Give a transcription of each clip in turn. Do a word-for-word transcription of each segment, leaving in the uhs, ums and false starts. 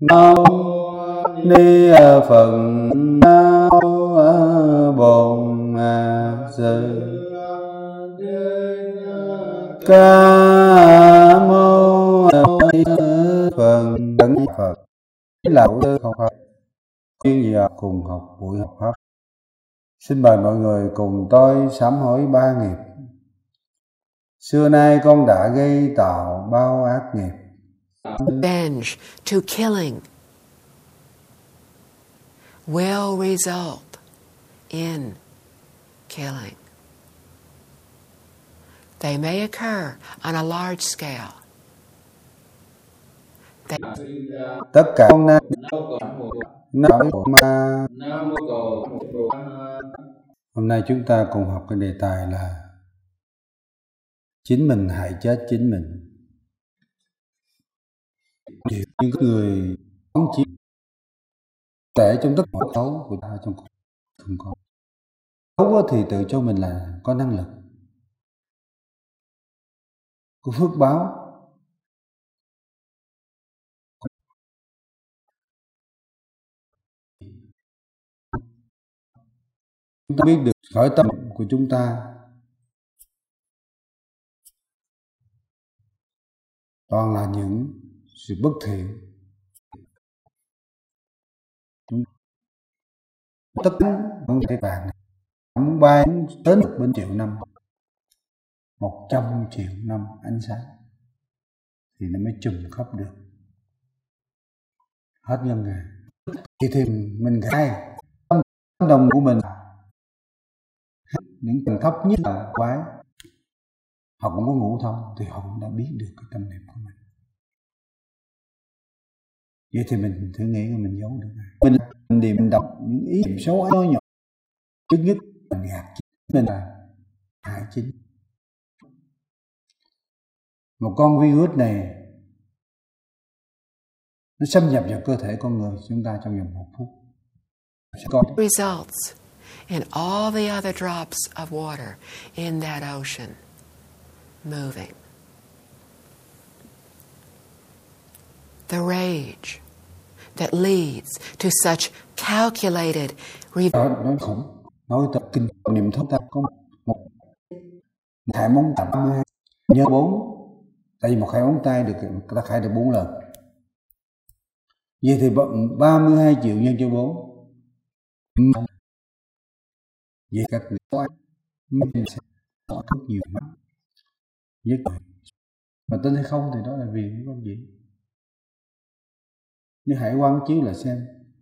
Nam Ni Phật. Nam Bổn Sư Ca Mâu Ni Phật. Đấng Phật lão tư học pháp chuyên gì học cùng học buổi học pháp. Xin mời mọi người cùng tôi sám hối ba nghiệp. Xưa nay con đã gây tạo bao ác nghiệp. Revenge to killing will result in killing. They may occur on a large scale. They... Tất cả con nam nói ma. Hôm nay chúng ta cùng học cái đề tài là chính mình hại chết chính mình. Những người phóng chiếu tệ trong tất cả xấu của ta trong cuộc không có. Xấu thì tự cho mình là có năng lực, có phước báo. Chúng ta biết được khỏi tâm của chúng ta toàn là những sự bất thiện. Tất cả những cái vàng này muốn bay đến được bên triệu năm, một trăm triệu năm ánh sáng thì nó mới trùm khắp được hết nhân ngày. Thì thì mình gai tâm đồng của mình những tầng thấp nhất là quái, họ cũng có ngũ thông thì họ cũng đã biết được cái tâm niệm của mình. Vậy thì mình thử nghĩ là mình giấu được này. Mình mình đi mình đọc những ý niệm xấu ấy nhỏ. Trước nhất mình gạt chính mình là hại chính. Một con virus này nó xâm nhập vào cơ thể con người chúng ta trong vòng một phút. Results in all the other drops of water in that ocean moving. The rage that leads to such calculated revenge. Nói khủng, nói tập kinh niệm thấu ta có một thải móng tay ba mươi hai nhớ bốn, tại vì một khai móng tay được ta khai được bốn lần. Vậy thì ba mươi hai triệu nhân cho bốn. Vậy các người mình sẽ có rất nhiều mắt nhất mà tin hay không thì đó là vì cái con gì. Nhưng hãy quán chiếu lại xem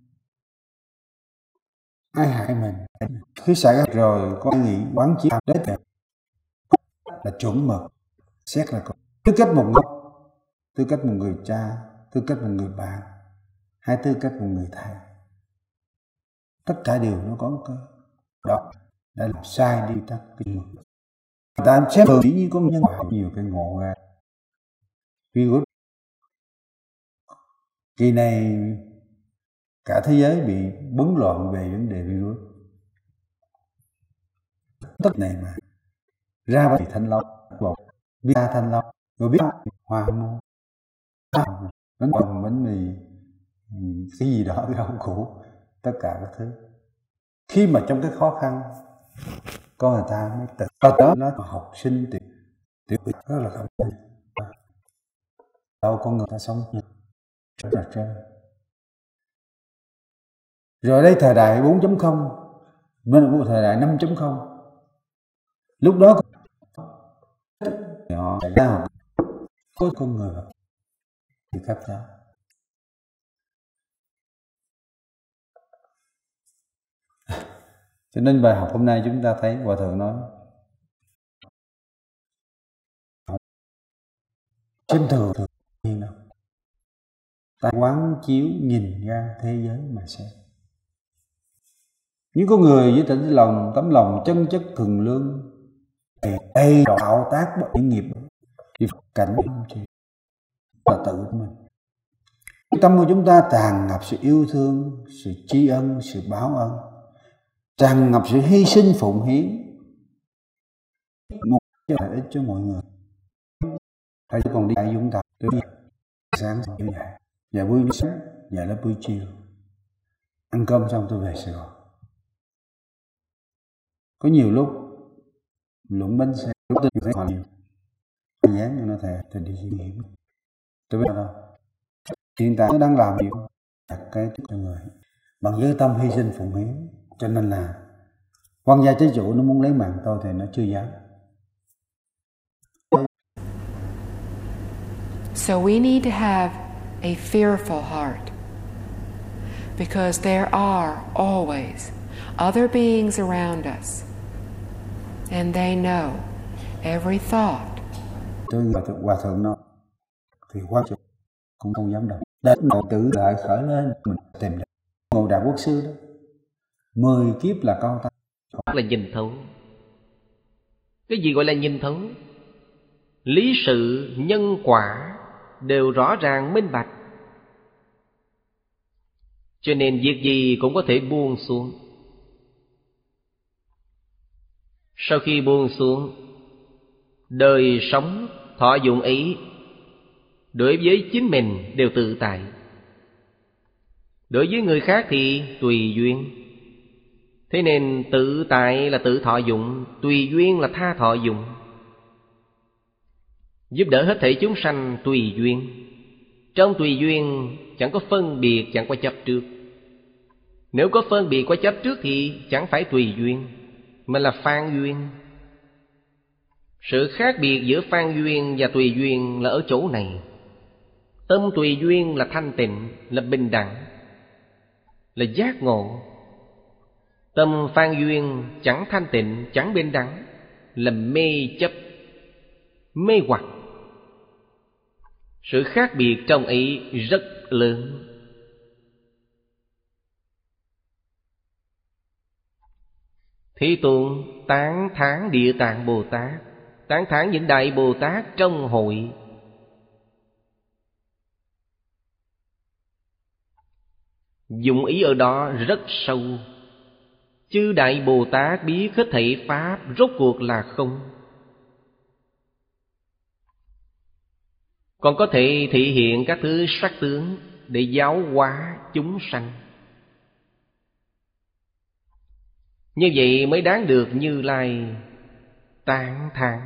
ai hại mình. Khi xảy ra rồi có nghĩ quán chiếu đấy là chuẩn mực, xét là con tư cách một người, tư cách một người cha, tư cách một người bạn, hay tư cách một người thầy. Tất cả đều nó có cái đó đã làm sai đi tắc cái luật. Người ta xem thường dĩ nhiên có nhân quả nhiều cái ngộ ra. Virus kỳ này cả thế giới bị bấn loạn về vấn đề virus. Tất này mà ra bác Thanh Long, biết Thanh Long, rồi biết Hoa Môn, bánh bồng, bánh mì, cái gì đó, cái rau củ, tất cả các thứ. Khi mà trong cái khó khăn, con người ta mới tự ở đó nó học sinh tiểu tiểu rất là không đâu con người ta sống rất là trơn. Rồi đây thời đại bốn chấm không, bên thời đại năm chấm không, lúc đó họ ra có con người thì khác nhau. Cho nên bài học hôm nay chúng ta thấy Hòa Thượng nói xem thường thường nhiên đâu, ta quán chiếu nhìn ra thế giới mà xem. Những con người với tấm lòng tấm lòng chân chất thuần lương đầy đạo tác bất nghiệp thì cảnh là tự mình. Tâm của chúng ta tràn ngập sự yêu thương, sự tri ân, sự báo ân, tràn ngập sự hy sinh phụng hiến một lợi ích cho mọi người. Thầy còn đi đại dũng tập tới sáng như vậy và vui sống dạy lớp buổi chiều. Ăn cơm xong tôi về Sài Gòn. Có nhiều lúc lũng bánh xe, lúc tôi thấy còn nhiều dán cho nó thề thì đi suy nghĩ. Tôi biết đâu hiện tại nó đang làm việc đặt cái cho người bằng với tâm hy sinh phụng hiến, cho nên là quan gia trái chủ nó muốn lấy mạng tôi thì nó chưa dám. So we need to have a fearful heart, because there are always other beings around us, and they know every thought. Tôi hòa thượng, hòa thượng nó thì quan trọng cũng không dám đâu. Đến nội tử lại khởi lên, mình tìm được Ngộ Đạo Quốc Sư đó, mười kiếp là con ta. Là nhìn thấu. Cái gì gọi là nhìn thấu? Lý sự, nhân quả đều rõ ràng minh bạch, cho nên việc gì cũng có thể buông xuống. Sau khi buông xuống, đời sống thọ dụng ấy đối với chính mình đều tự tại, đối với người khác thì tùy duyên. Thế nên tự tại là tự thọ dụng, tùy duyên là tha thọ dụng. Giúp đỡ hết thảy chúng sanh tùy duyên. Trong tùy duyên chẳng có phân biệt, chẳng có chấp trước. Nếu có phân biệt, có chấp trước thì chẳng phải tùy duyên, mà là phan duyên. Sự khác biệt giữa phan duyên và tùy duyên là ở chỗ này. Tâm tùy duyên là thanh tịnh, là bình đẳng, là giác ngộ. Tâm phan duyên chẳng thanh tịnh, chẳng bình đẳng, là mê chấp, mê hoặc. Sự khác biệt trong ấy rất lớn. Thế Tôn tán thán Địa Tạng Bồ Tát, tán thán những đại Bồ Tát trong hội. Dụng ý ở đó rất sâu. Chư đại Bồ Tát biết hết thảy pháp rốt cuộc là không, còn có thể thể hiện các thứ sắc tướng để giáo hóa chúng sanh. Như vậy mới đáng được Như Lai tán thán.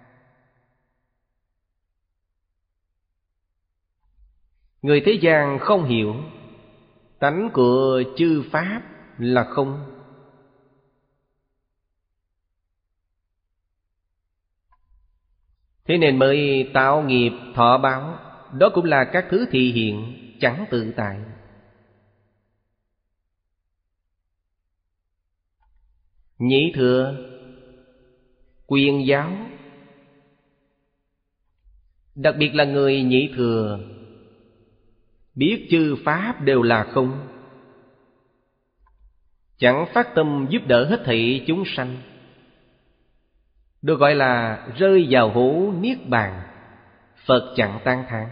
Người thế gian không hiểu tánh của chư pháp là không. Thế nên mới tạo nghiệp thọ báo. Đó cũng là các thứ thị hiện chẳng tự tại. Nhị thừa, quyền giáo, đặc biệt là người nhị thừa, biết chư pháp đều là không, chẳng phát tâm giúp đỡ hết thảy chúng sanh, được gọi là rơi vào hố niết bàn. Phật chẳng tán thán.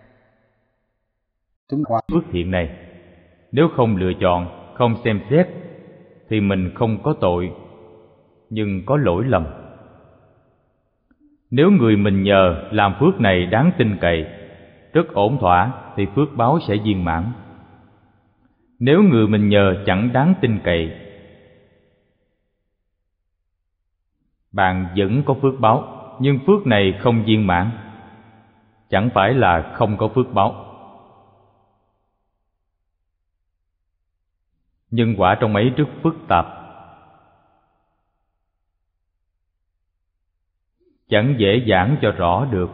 Phước hiện này, nếu không lựa chọn, không xem xét thì mình không có tội, nhưng có lỗi lầm. Nếu người mình nhờ làm phước này đáng tin cậy, rất ổn thỏa, thì phước báo sẽ viên mãn. Nếu người mình nhờ chẳng đáng tin cậy, bạn vẫn có phước báo, nhưng phước này không viên mãn, chẳng phải là không có phước báo. Nhân quả trong ấy rất phức tạp, chẳng dễ dàng cho rõ được.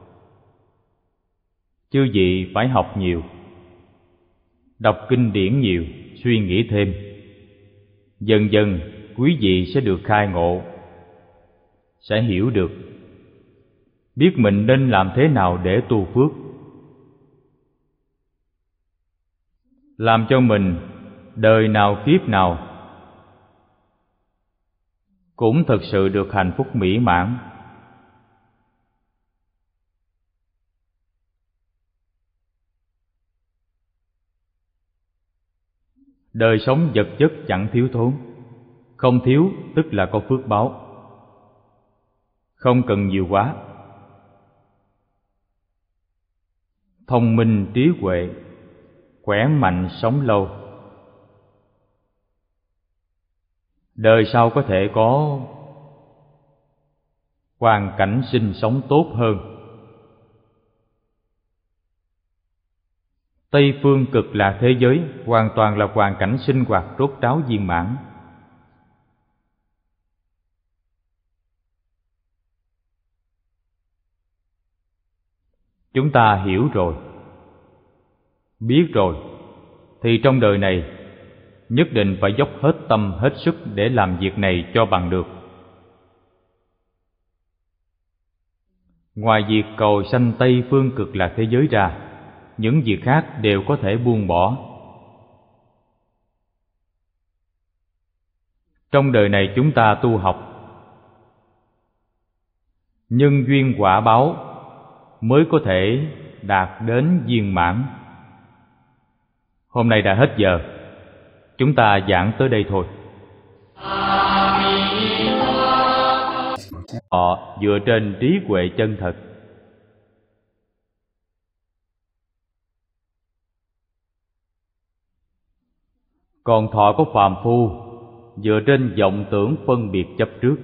Chư vị phải học nhiều, đọc kinh điển nhiều, suy nghĩ thêm. Dần dần quý vị sẽ được khai ngộ, sẽ hiểu được, biết mình nên làm thế nào để tu phước, làm cho mình đời nào kiếp nào cũng thực sự được hạnh phúc mỹ mãn. Đời sống vật chất chẳng thiếu thốn, không thiếu tức là có phước báo, không cần nhiều quá. Thông minh trí huệ, khỏe mạnh sống lâu. Đời sau có thể có hoàn cảnh sinh sống tốt hơn. Tây phương cực lạc thế giới hoàn toàn là hoàn cảnh sinh hoạt rốt ráo viên mãn. Chúng ta hiểu rồi, biết rồi, thì trong đời này nhất định phải dốc hết tâm hết sức để làm việc này cho bằng được. Ngoài việc cầu sanh Tây phương cực lạc thế giới ra, những việc khác đều có thể buông bỏ. Trong đời này chúng ta tu học, nhân duyên quả báo mới có thể đạt đến viên mãn. Hôm nay đã hết giờ, chúng ta giảng tới đây thôi. Họ dựa trên trí huệ chân thật. Còn thọ có phàm phu dựa trên vọng tưởng phân biệt chấp trước.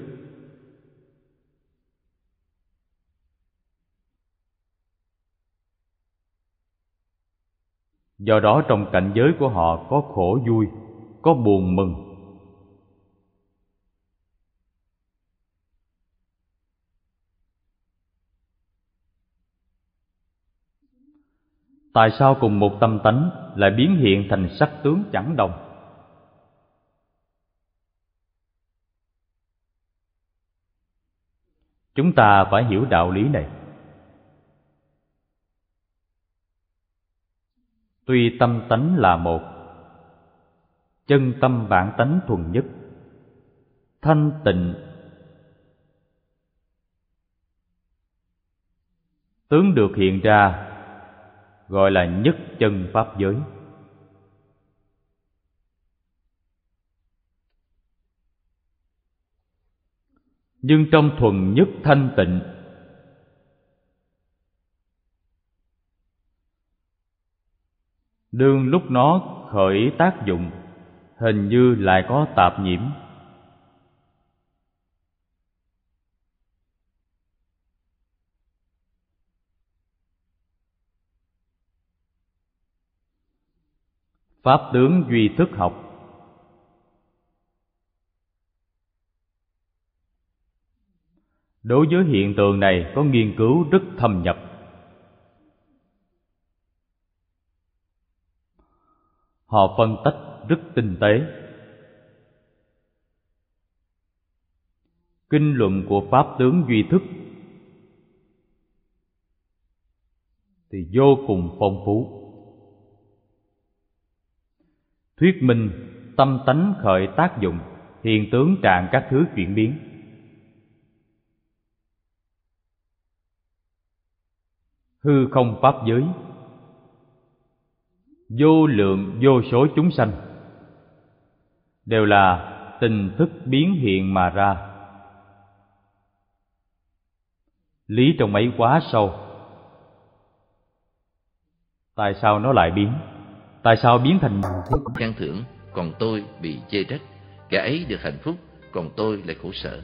Do đó trong cảnh giới của họ có khổ vui, có buồn mừng. Tại sao cùng một tâm tánh lại biến hiện thành sắc tướng chẳng đồng? Chúng ta phải hiểu đạo lý này. Tuy tâm tánh là một, chân tâm bản tánh thuần nhất, thanh tịnh, tướng được hiện ra gọi là nhất chân pháp giới. Nhưng trong thuần nhất thanh tịnh, đương lúc nó khởi tác dụng, hình như lại có tạp nhiễm. Pháp tướng duy thức học. Đối với hiện tượng này có nghiên cứu rất thâm nhập. Họ phân tách rất tinh tế. Kinh luận của Pháp tướng duy thức thì vô cùng phong phú. Thuyết minh tâm tánh khởi tác dụng, hiện tướng trạng các thứ chuyển biến. Hư không pháp giới, vô lượng vô số chúng sanh đều là tình thức biến hiện mà ra. Lý trong ấy quá sâu. Tại sao nó lại biến? Tại sao biến thành bằng thức? Khen thưởng, còn tôi bị chê trách. Kẻ ấy được hạnh phúc, còn tôi lại khổ sở.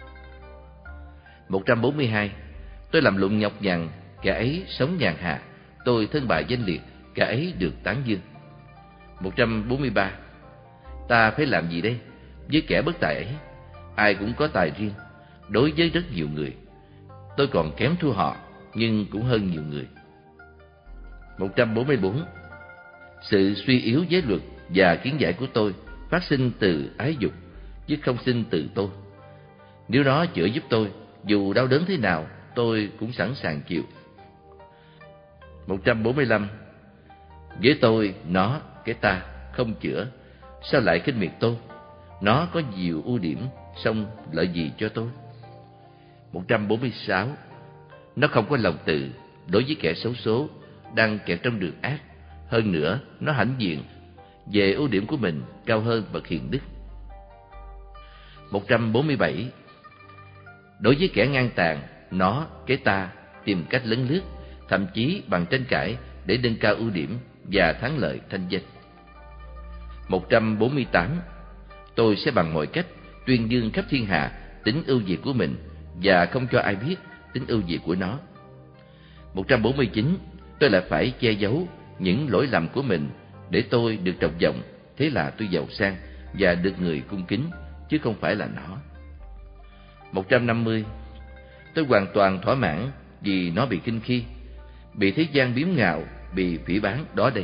Một trăm bốn mươi hai. Tôi làm lụng nhọc nhằn, kẻ ấy sống nhàn hạ. Tôi thân bại danh liệt, kẻ ấy được tán dương. Một trăm bốn mươi ba. Ta phải làm gì đây? Với kẻ bất tài ấy, ai cũng có tài riêng. Đối với rất nhiều người, tôi còn kém thua họ, nhưng cũng hơn nhiều người. Một trăm bốn mươi bốn. Sự suy yếu giới luật và kiến giải của tôi phát sinh từ ái dục, chứ không sinh từ tôi. Nếu nó chữa giúp tôi, dù đau đớn thế nào, tôi cũng sẵn sàng chịu. Một trăm bốn mươi lăm. Với tôi, nó, cái ta, không chữa, sao lại khinh miệt tôi? Nó có nhiều ưu điểm, song lợi gì cho tôi? Một trăm bốn mươi sáu. Nó không có lòng từ đối với kẻ xấu số đang kẹt trong đường ác. Hơn nữa, nó hãnh diện về ưu điểm của mình cao hơn bậc hiền đức. Một trăm bốn mươi bảy. Đối với kẻ ngang tàn, nó, cái ta, tìm cách lấn lướt, thậm chí bằng tranh cãi để nâng cao ưu điểm, và thắng lợi thanh danh. Một trăm bốn mươi tám. Tôi sẽ bằng mọi cách tuyên dương khắp thiên hạ tính ưu việt của mình và không cho ai biết tính ưu việt của nó. Một trăm bốn mươi chín. Tôi lại phải che giấu những lỗi lầm của mình để tôi được trọng vọng, thế là tôi giàu sang và được người cung kính, chứ không phải là nó. Một trăm năm mươi. Tôi hoàn toàn thỏa mãn vì nó bị khinh khi, bị thế gian biếm ngạo, bị phỉ báng đó đây.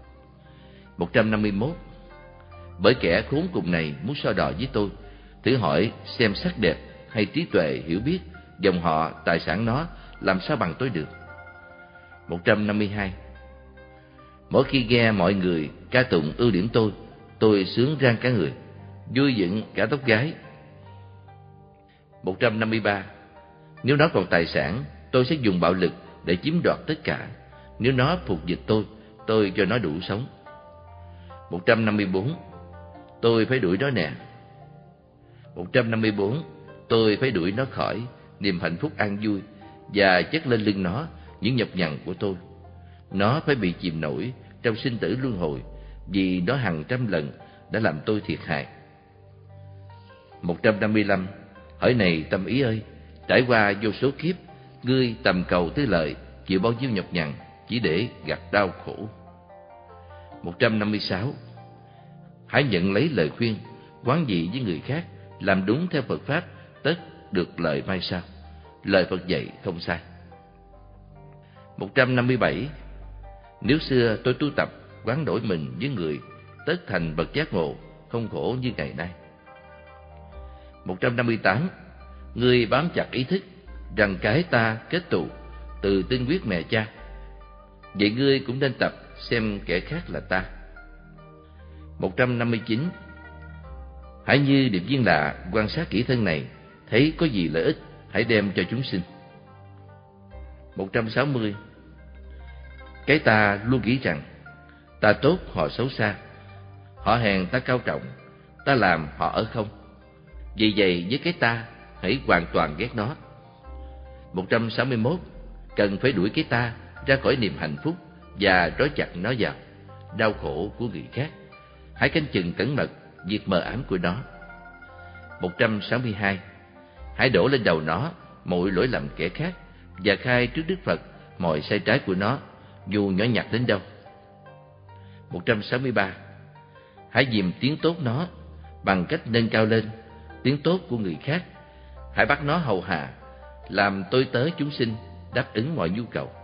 Một trăm năm mươi mốt. Bởi kẻ khốn cùng này muốn so đo với tôi, thử hỏi xem sắc đẹp hay trí tuệ, hiểu biết, dòng họ, tài sản nó làm sao bằng tôi được. Một trăm năm mươi hai. Mỗi khi nghe mọi người ca tụng ưu điểm tôi, tôi sướng rang cả người, vui dựng cả tóc gái. Một trăm năm mươi ba. Nếu nó còn tài sản, tôi sẽ dùng bạo lực để chiếm đoạt tất cả. Nếu nó phục dịch tôi, tôi cho nó đủ sống. Một trăm năm mươi bốn. Tôi phải đuổi nó nè. Một trăm năm mươi bốn. Tôi phải đuổi nó khỏi niềm hạnh phúc an vui và chất lên lưng nó những nhọc nhằn của tôi. Nó phải bị chìm nổi trong sinh tử luân hồi, vì nó hàng trăm lần đã làm tôi thiệt hại. Một trăm năm mươi lăm. Hỡi này tâm ý ơi, trải qua vô số kiếp, ngươi tầm cầu tư lợi, chịu bao nhiêu nhọc nhằn chỉ để gặt đau khổ. Một trăm năm mươi sáu. Hãy nhận lấy lời khuyên, quán dị với người khác, làm đúng theo Phật Pháp, tất được lợi mai sau. Lời Phật dạy không sai. Một trăm năm mươi bảy. Nếu xưa tôi tu tập quán đổi mình với người, tất thành bậc giác ngộ, không khổ như ngày nay. Một trăm năm mươi tám. Ngươi bám chặt ý thức rằng cái ta kết tụ từ tinh huyết mẹ cha, vậy ngươi cũng nên tập xem kẻ khác là ta. Một trăm năm mươi chín. Hãy như điệp viên lạ quan sát kỹ thân này, thấy có gì lợi ích hãy đem cho chúng sinh. Một trăm sáu mươi. Cái ta luôn nghĩ rằng ta tốt họ xấu xa, họ hèn ta cao trọng, ta làm họ ở không. Vì vậy với cái ta hãy hoàn toàn ghét nó. Một trăm sáu mươi mốt. Cần phải đuổi cái ta ra khỏi niềm hạnh phúc và trói chặt nó vào đau khổ của người khác. Hãy canh chừng cẩn mật việc mờ ám của nó. Một trăm sáu mươi hai. Hãy đổ lên đầu nó mọi lỗi lầm kẻ khác và khai trước Đức Phật mọi sai trái của nó, dù nhỏ nhặt đến đâu. Một trăm sáu mươi ba. Hãy dìm tiếng tốt nó bằng cách nâng cao lên tiếng tốt của người khác. Hãy bắt nó hầu hạ, làm tôi tớ chúng sinh, đáp ứng mọi nhu cầu.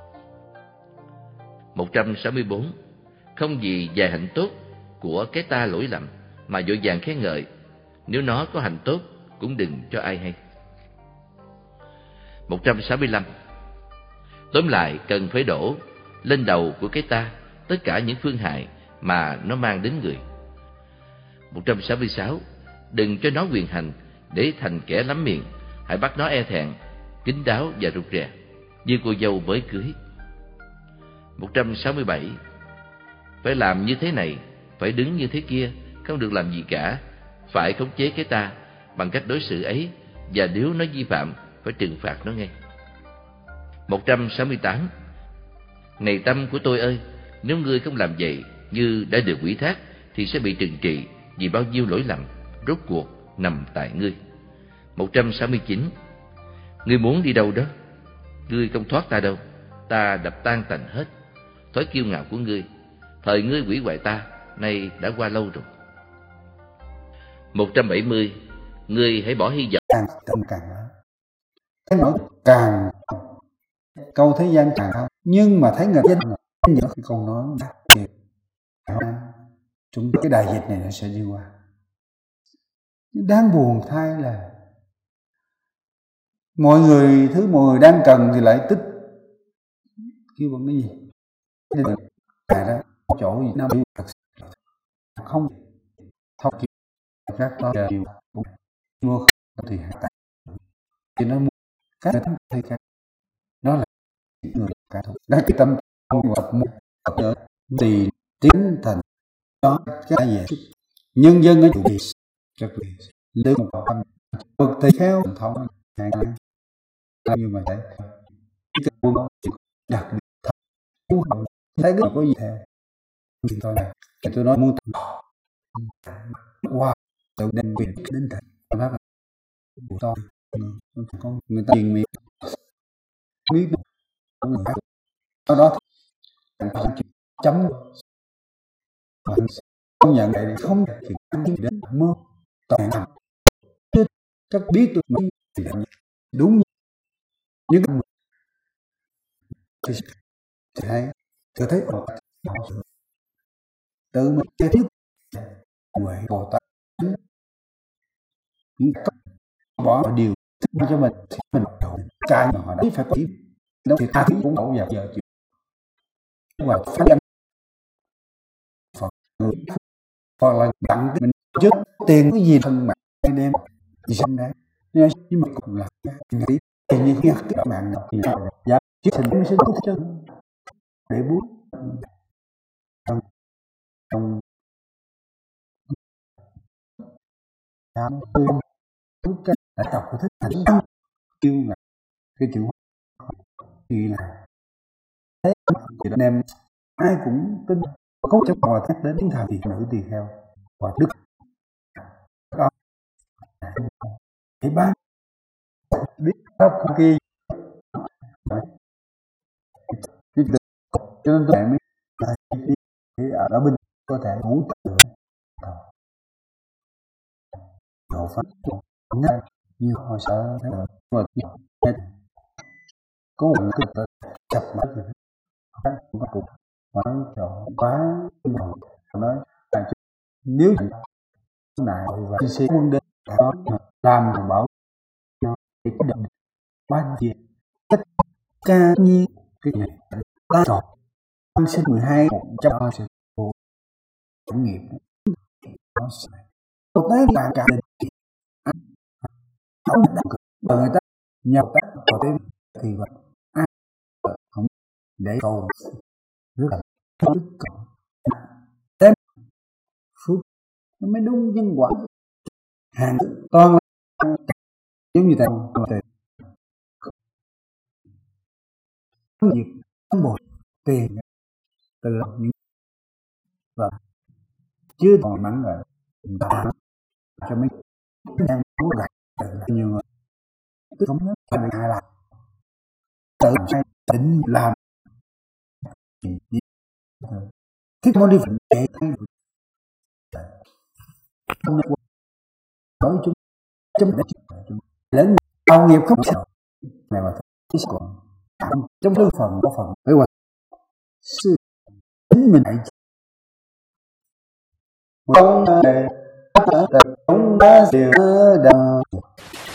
Một trăm sáu mươi bốn. Không vì vài hạnh tốt của cái ta lỗi lầm mà vội vàng khen ngợi, nếu nó có hạnh tốt cũng đừng cho ai hay. Một trăm sáu mươi lăm. Tóm lại, cần phải đổ lên đầu của cái ta tất cả những phương hại mà nó mang đến người. Một trăm sáu mươi sáu. Đừng cho nó quyền hành để thành kẻ lắm miệng. Hãy bắt nó e thẹn, kín đáo và rụt rè, như cô dâu mới cưới. Một trăm sáu mươi bảy. Phải làm như thế này, phải đứng như thế kia, không được làm gì cả. Phải khống chế cái ta bằng cách đối xử ấy, và nếu nó vi phạm, phải trừng phạt nó ngay. Một trăm sáu mươi tám. Này tâm của tôi ơi, nếu ngươi không làm vậy như đã được ủy thác, thì sẽ bị trừng trị vì bao nhiêu lỗi lầm rốt cuộc nằm tại ngươi. Một trăm sáu mươi chín. Ngươi muốn đi đâu đó? Ngươi không thoát ta đâu, ta đập tan tành hết. Thói kiêu ngạo của ngươi, thời ngươi hủy hoại ta, nay đã qua lâu rồi. Một trăm bảy mươi. Ngươi hãy bỏ hy vọng. Càng tâm càng lớn, cái nỗi càng câu thế gian càng cao, nhưng mà thấy người dân những cái câu nói đặc biệt, chúng cái đại dịch này nó sẽ đi qua. Đáng buồn thay là mọi người, thứ mọi người đang cần thì lại tích kêu bằng cái gì nên là đó chỗ gì nó bị không thao kịp các to đều cũng mua thì hạ tạng thì nó mua các cái khác đó là người cả thôi đang cái tâm không tập mua ở thì tiến thành đó cái gì nhân dân ở chủ đề rất là từ một tâm bậc thầy theo truyền thống hàng như mà thấy cái quân đặc biệt thấy cái có gì theo thì tôi này thì tôi nói muốn wow tự đem quyền đến thật tôi nói là to con người ta truyền miệng biết người khác sau đó chấm công nhận vậy không thì anh đến mơ toàn thành các biết tôi mới thì đúng những cái thì thấy tôi thấy tự mình giải thích huệ Bồ Tát những cách bỏ điều thích cho mình thì mình cái mà họ đấy phải có đâu thì ta cũng đổ vào giờ chịu và phát âm Phật người hoặc là tặng mình trước tiền cái gì thân mà đem gì xong đấy nhưng mà cũng là nghĩ thì như cái các bạn thì giá chiếc thành mới sẽ tốt cho để bút trong trong tám mươi cái đã đọc cái thích thành tâm kêu là cái chữ gì là thế thì anh em ai cũng tin có trong hòa thác đến thiên thần thì nữ tỳ kheo và đức thì ba biết pháp kia cho nên tôi mới thì ở đó bên có thể ngủ từ độ pháp ngay như họ sợ thế là mà có một cái tự chập mắt rồi cũng cũng nói cho quá mà nói là nếu này và sẽ quân đến đó làm mà bảo nó thì cái định ban gì tất cả như cái này ta chọn năm sinh mười hai trăm ba sẽ bộ trải nghiệm nó sẽ một cái bạn cả định không đặt bởi người ta nhau tác vào thêm thì vậy ai không để cầu rất là đức cộng thêm phước nó mới đúng nhân quả hàng toàn là giống như thằng tiền việc không bồi tiền từ những và chưa còn mắng rồi ta cho mấy đang muốn gạch là nhiều người tôi không nói cái này là tự sai định làm thích môn đi vận để thay đổi nói chúng chấm đã chúng lớn bao nghiệp không sợ này mà thấy còn trong đơn phần có phần với quan sư chính mình hãy không để không đã giữa đầu